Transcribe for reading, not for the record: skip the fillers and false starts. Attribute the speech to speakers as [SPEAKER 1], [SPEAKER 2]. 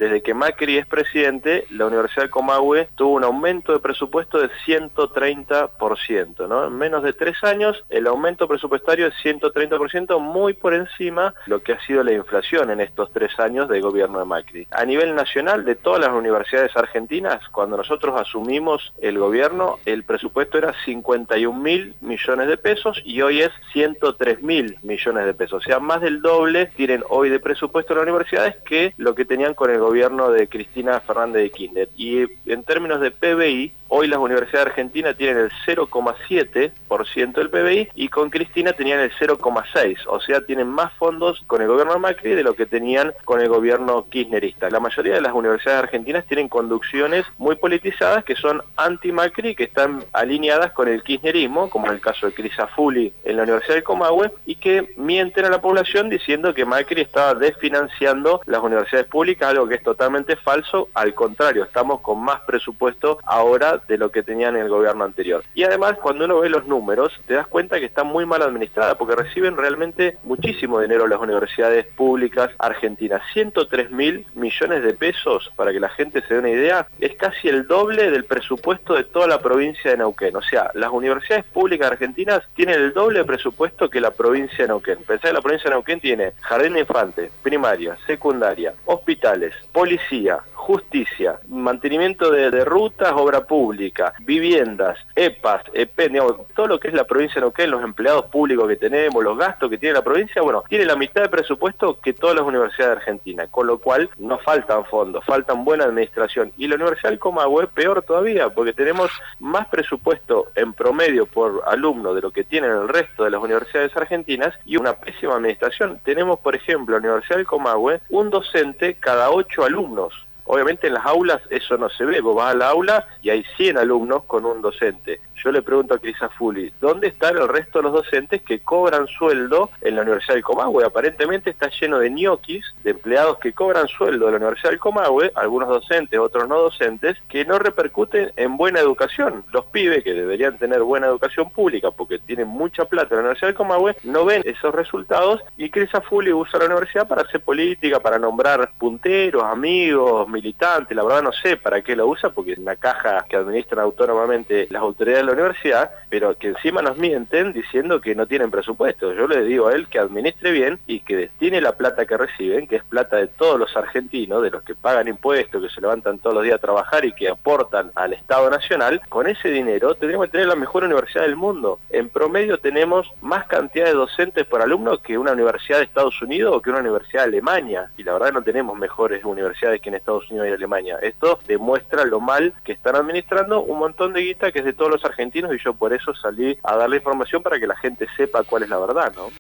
[SPEAKER 1] desde que Macri es presidente, la Universidad del Comahue tuvo un aumento de presupuesto de 130%, ¿no? En menos de 3 años, el aumento presupuestario es 130%, muy por encima de lo que ha sido la inflación en estos 3 años de gobierno de Macri. A nivel nacional, de todas las universidades argentinas, cuando nosotros asumimos el gobierno, el presupuesto era 51.000 millones de pesos y hoy es 103.000 millones de pesos. O sea, más del doble tienen hoy de presupuesto las universidades que lo que tenían con el gobierno de Cristina Fernández de Kirchner. Y en términos de PBI, hoy las universidades argentinas tienen el 0,7% del PBI y con Cristina tenían el 0,6%. O sea, tienen más fondos con el gobierno de Macri de lo que tenían con el gobierno kirchnerista. La mayoría de las universidades argentinas tienen conducciones muy politizadas que son anti-Macri, que están alineadas con el kirchnerismo, como en el caso de Crisafulli en la Universidad del Comahue, y que mienten a la población diciendo que Macri estaba desfinanciando las universidades públicas, algo que es totalmente falso. Al contrario, estamos con más presupuesto ahora de lo que tenían en el gobierno anterior. Y además, cuando uno ve los números, te das cuenta que está muy mal administrada, porque reciben realmente muchísimo dinero las universidades públicas argentinas. 103.000 millones de pesos, para que la gente se dé una idea, es casi el doble del presupuesto de toda la provincia de Neuquén. O sea, las universidades públicas argentinas tienen el doble de presupuesto que la provincia de Neuquén. Pensá que la provincia de Neuquén tiene jardín de infantes, primaria, secundaria, hospitales, policía, justicia, mantenimiento de rutas, obra pública, viviendas, EPAS, EPEN, digamos, todo lo que es la provincia de Neuquén, los empleados públicos que tenemos, los gastos que tiene la provincia, bueno, tiene la mitad de presupuesto que todas las universidades de Argentina, con lo cual no faltan fondos, faltan buena administración. Y la Universidad del Comahue, peor todavía, porque tenemos más presupuesto en promedio por alumno de lo que tienen el resto de las universidades argentinas y una pésima administración. Tenemos, por ejemplo, en la Universidad del Comahue, un docente cada 8 alumnos. Obviamente en las aulas eso no se ve, vos vas a la aula y hay 100 alumnos con un docente. Yo le pregunto a Crisafulli, ¿dónde están el resto de los docentes que cobran sueldo en la Universidad del Comahue? Aparentemente está lleno de ñoquis, de empleados que cobran sueldo de la Universidad del Comahue, algunos docentes, otros no docentes, que no repercuten en buena educación. Los pibes, que deberían tener buena educación pública porque tienen mucha plata en la Universidad del Comahue, no ven esos resultados y Crisafulli usa la universidad para hacer política, para nombrar punteros, amigos, militantes. La verdad no sé para qué lo usa, porque es una caja que administran autónomamente las autoridades de la universidad, pero que encima nos mienten diciendo que no tienen presupuesto. Yo le digo a él que administre bien y que destine la plata que reciben, que es plata de todos los argentinos, de los que pagan impuestos, que se levantan todos los días a trabajar y que aportan al Estado Nacional. Con ese dinero tendríamos que tener la mejor universidad del mundo. En promedio tenemos más cantidad de docentes por alumno que una universidad de Estados Unidos o que una universidad de Alemania, y la verdad no tenemos mejores universidades que en Estados Unidos y Alemania. Esto demuestra lo mal que están administrando un montón de guita que es de todos los argentinos, y yo por eso salí a darle información para que la gente sepa cuál es la verdad, ¿no?